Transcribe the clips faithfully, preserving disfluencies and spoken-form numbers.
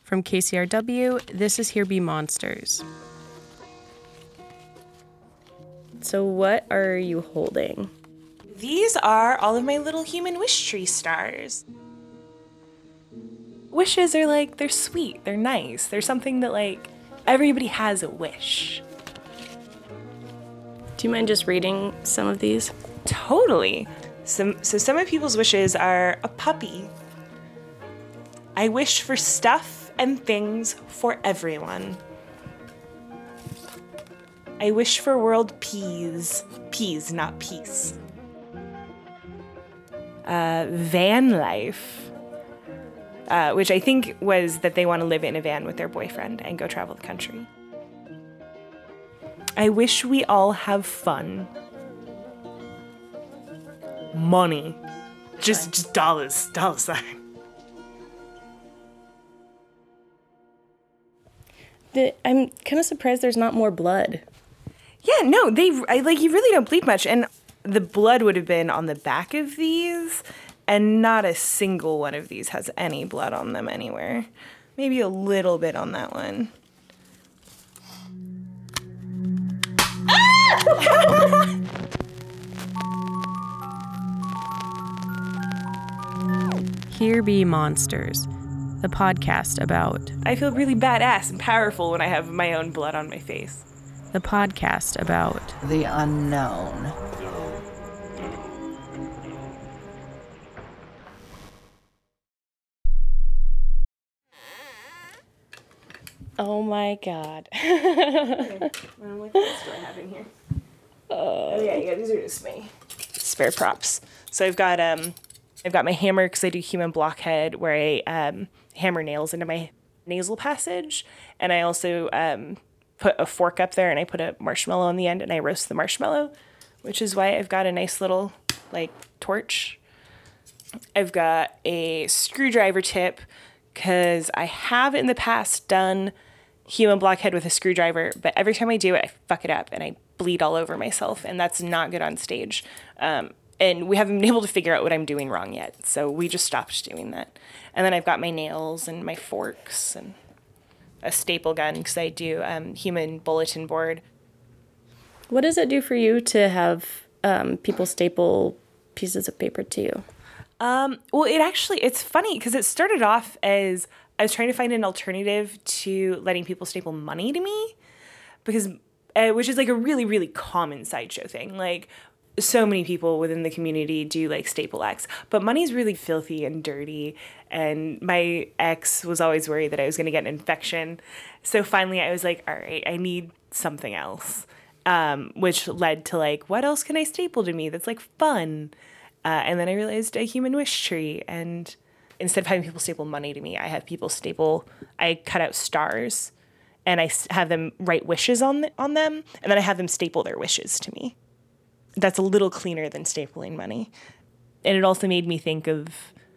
From K C R W, this is Here Be Monsters. So what are you holding? These are all of my little human wish tree stars. Wishes are like, they're sweet, they're nice. They're something that like, everybody has a wish. Do you mind just reading some of these? Totally. Some, so some of people's wishes are a puppy. I wish for stuff and things for everyone. I wish for world peas. Peas, not peace. Uh, van life, uh, which I think was that they want to live in a van with their boyfriend and go travel the country. I wish we all have fun. Money. Just, just dollars, dollar sign. The, I'm kind of surprised there's not more blood. Yeah, no, they I, like you really don't bleed much, and the blood would have been on the back of these, and not a single one of these has any blood on them anywhere. Maybe a little bit on that one. Here Be Monsters, the podcast about... I feel really badass and powerful when I have my own blood on my face. The podcast about... the unknown. Oh my god. Okay. Well, what else do I have in here? Oh yeah, yeah, these are just my spare props. So I've got um, I've got my hammer because I do human blockhead, where I um, hammer nails into my nasal passage, and I also um, put a fork up there and I put a marshmallow on the end and I roast the marshmallow, which is why I've got a nice little like torch. I've got a screwdriver tip because I have in the past done human blockhead with a screwdriver, but every time I do it, I fuck it up and I bleed all over myself, and that's not good on stage. Um, and we haven't been able to figure out what I'm doing wrong yet, so we just stopped doing that. And then I've got my nails and my forks and a staple gun because I do um, human bulletin board. What does it do for you to have um, people staple pieces of paper to you? Um, well, it actually, it's funny because it started off as I was trying to find an alternative to letting people staple money to me, because, uh, which is like a really, really common sideshow thing. Like, so many people within the community do like staple X, but money's really filthy and dirty. And my ex was always worried that I was going to get an infection. So finally I was like, all right, I need something else. Um, which led to like, what else can I staple to me that's like fun? Uh, and then I realized a human wish tree, and instead of having people staple money to me, I have people staple, I cut out stars and I have them write wishes on the, on them, and then I have them staple their wishes to me. That's a little cleaner than stapling money. And it also made me think of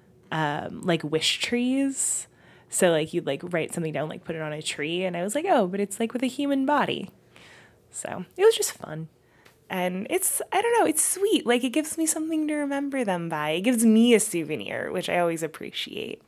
um, like wish trees. So like you'd like write something down, like put it on a tree, and I was like, oh, but it's like with a human body. So it was just fun. And it's, I don't know, it's sweet. Like, it gives me something to remember them by. It gives me a souvenir, which I always appreciate.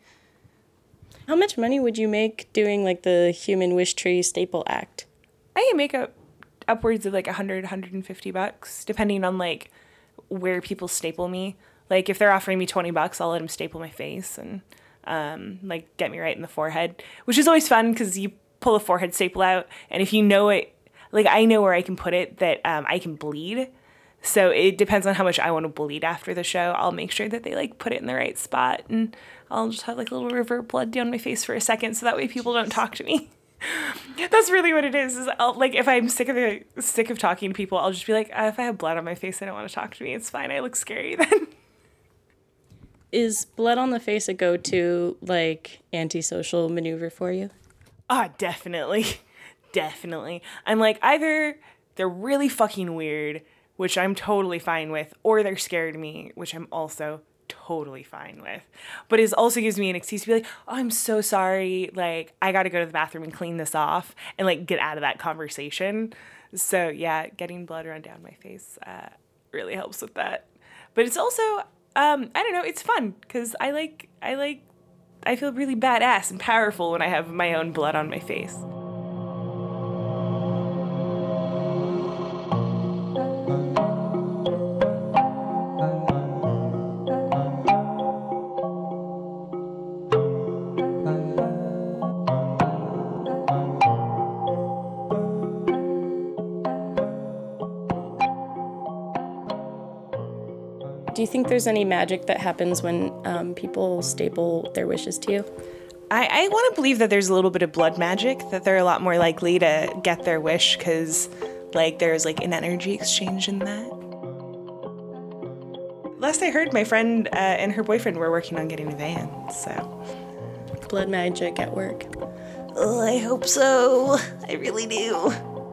How much money would you make doing, like, the human wish tree staple act? I can make up upwards of, like, one hundred, one hundred fifty bucks, depending on, like, where people staple me. Like, if they're offering me twenty bucks, I'll let them staple my face and, um, like, get me right in the forehead, which is always fun because you pull a forehead staple out, and if you know it, like, I know where I can put it that um, I can bleed. So it depends on how much I want to bleed after the show. I'll make sure that they, like, put it in the right spot. And I'll just have, like, a little river of blood down my face for a second so that way people don't talk to me. That's really what it is. Is I'll, like, if I'm sick of the, sick of talking to people, I'll just be like, uh, if I have blood on my face, they don't want to talk to me. It's fine. I look scary then. Is blood on the face a go-to, like, antisocial maneuver for you? Ah, oh, definitely. Definitely. I'm like, either they're really fucking weird, which I'm totally fine with, or they're scared of me, which I'm also totally fine with. But it also gives me an excuse to be like, oh, I'm so sorry. Like, I got to go to the bathroom and clean this off and, like, get out of that conversation. So, yeah, getting blood run down my face uh, really helps with that. But it's also, um, I don't know, it's fun because I like, I like I feel really badass and powerful when I have my own blood on my face. Do you think there's any magic that happens when um, people staple their wishes to you? I, I want to believe that there's a little bit of blood magic, that they're a lot more likely to get their wish because, like, there's, like, an energy exchange in that. Last I heard, my friend uh, and her boyfriend were working on getting a van, so. Blood magic at work. Oh, I hope so. I really do.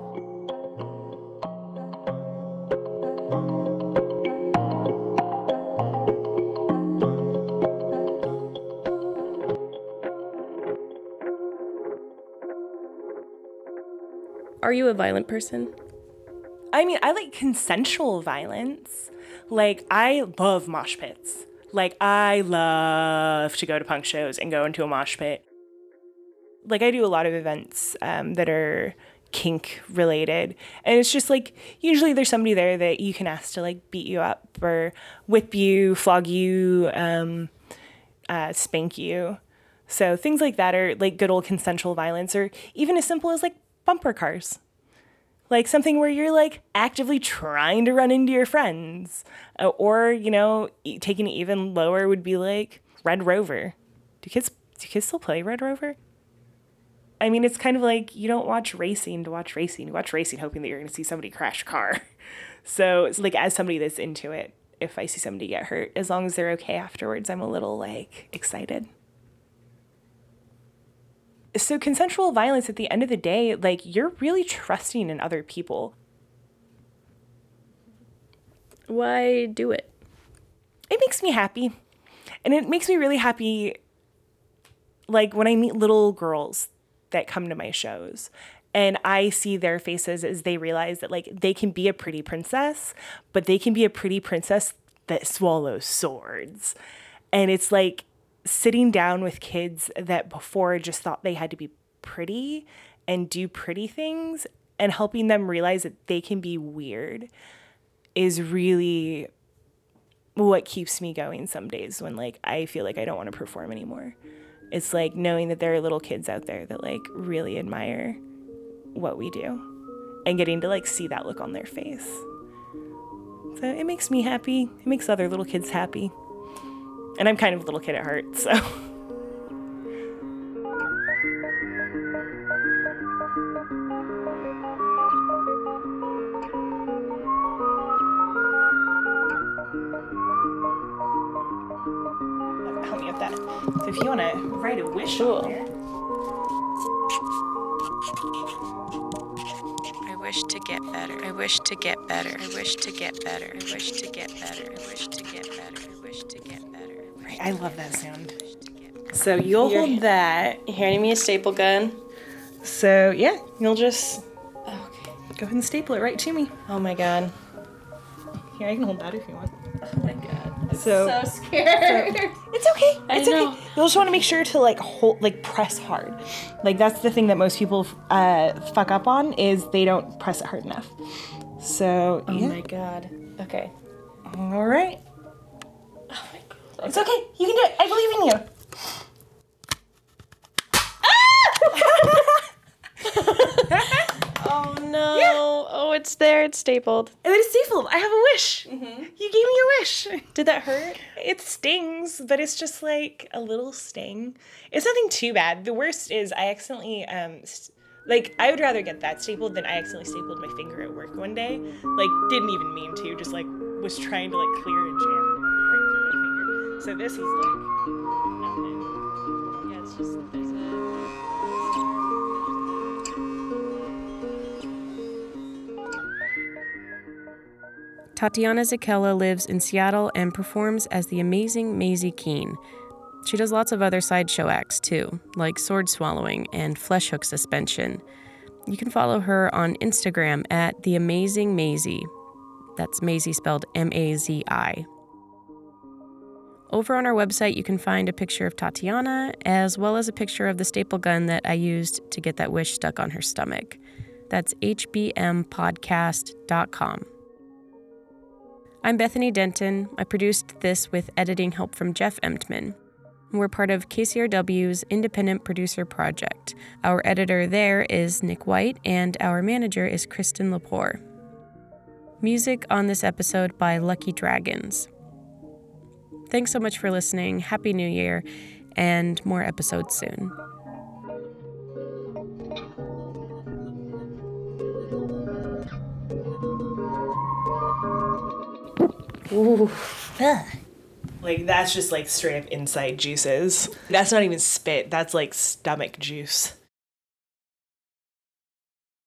Are you a violent person? I mean, I like consensual violence. Like, I love mosh pits. Like, I love to go to punk shows and go into a mosh pit. Like, I do a lot of events um, that are kink related. And it's just like, usually there's somebody there that you can ask to like beat you up or whip you, flog you, um, uh, spank you. So things like that are like good old consensual violence, or even as simple as like bumper cars. Like something where you're like actively trying to run into your friends. Uh, or, you know, e- taking it even lower would be like Red Rover. Do kids do kids still play Red Rover? I mean, it's kind of like you don't watch racing to watch racing. You watch racing hoping that you're going to see somebody crash a car. So it's like, as somebody that's into it, if I see somebody get hurt, as long as they're okay afterwards, I'm a little like excited. So consensual violence, at the end of the day, like, you're really trusting in other people. Why do it? It makes me happy. And it makes me really happy, like, when I meet little girls that come to my shows and I see their faces as they realize that, like, they can be a pretty princess, but they can be a pretty princess that swallows swords. And it's like, sitting down with kids that before just thought they had to be pretty and do pretty things and helping them realize that they can be weird is really what keeps me going some days when like I feel like I don't want to perform anymore. It's like knowing that there are little kids out there that like really admire what we do and getting to like see that look on their face. So it makes me happy. It makes other little kids happy. And I'm kind of a little kid at heart, so. Help me with that. So if you want to write a wish Cool. on there. I wish to get better. I wish to get better. I wish to get better. I wish to get better. I wish to get better. I wish to get better. Right, I love that sound. So you'll You're- hold that. You're handing me a staple gun. So yeah, you'll just Okay. go ahead and staple it right to me. Oh my god. Here, I can hold that if you want. Oh my god. I'm So- so scared. It's okay. I It's know. okay. You'll just want to make sure to like hold, like press hard. Like that's the thing that most people uh, fuck up on is they don't press it hard enough. So Oh yeah. my god. Okay. All right. Oh my god. It's okay. You can do it. I believe in you. Oh no. Oh, it's there. It's stapled. And it's stapled. I have a wish. Mm-hmm. You gave me a wish. Did that hurt? It stings, but it's just like a little sting. It's nothing too bad. The worst is I accidentally, um, st- like, I would rather get that stapled than I accidentally stapled my finger at work one day. Like, didn't even mean to, just like was trying to like clear a jam right through my finger. So this is like nothing. Yeah, it's just there's a Tatiana Zakella lives in Seattle and performs as the amazing Maisie Keene. She does lots of other sideshow acts too, like sword swallowing and flesh hook suspension. You can follow her on Instagram at The Amazing Maisie. That's Maisie spelled M A Z I. Over on our website, you can find a picture of Tatiana, as well as a picture of the staple gun that I used to get that wish stuck on her stomach. That's h b m podcast dot com. I'm Bethany Denton. I produced this with editing help from Jeff Emtman. We're part of K C R W's Independent Producer Project. Our editor there is Nick White, and our manager is Kristen Lepore. Music on this episode by Lucky Dragons. Thanks so much for listening. Happy New Year, and more episodes soon. Ooh. Like, that's just like straight up inside juices. That's not even spit, that's like stomach juice.